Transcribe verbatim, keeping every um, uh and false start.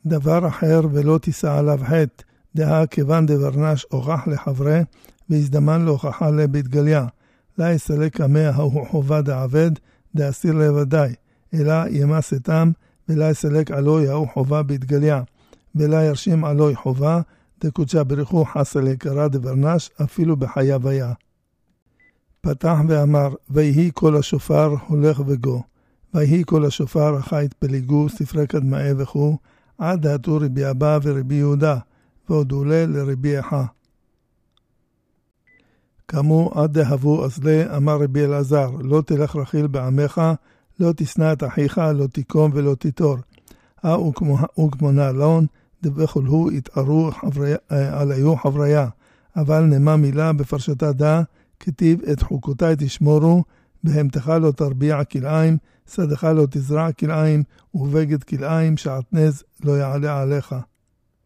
דבר אחר ולא תישא עליו חטא, דהה כיוון דברנש הוכח לחברה, והזדמן להוכחה לבית גליה. לא יסלק המאה ההוא חובה דעבד, דאסיר לבדי, אלא ימס אתם, ולא יסלק עלוי ההוא חובה בית גליה, ולא ירשים עלוי חובה, דקודשה בריחו חסה לקרא דברנש, אפילו בחייו היה. פתח ואמר, ויהי כל השופר הולך וגו, ויהי כל השופר החית פליגו, ספרי קדמאי וכו, עד דעתו רבי אבא ורבי יהודה, ועוד עולה לרבי איכה. כמו עד דהבו אזלה, אמר רבי אלעזר, לא תלך רכיל בעמך, לא תשנא את אחיך, לא תקום ולא תיטור. אה וכמונה לון, דבכל הוא יתערו עליו חבריה, אבל נמה מילה בפרשתה דה, כתיב את חוקותיי תשמורו, בהמתך לא תרביע כלאיים, שדך לא תזרע כלאיים, ובגד כלאיים, שעטנז לא יעלה עליך.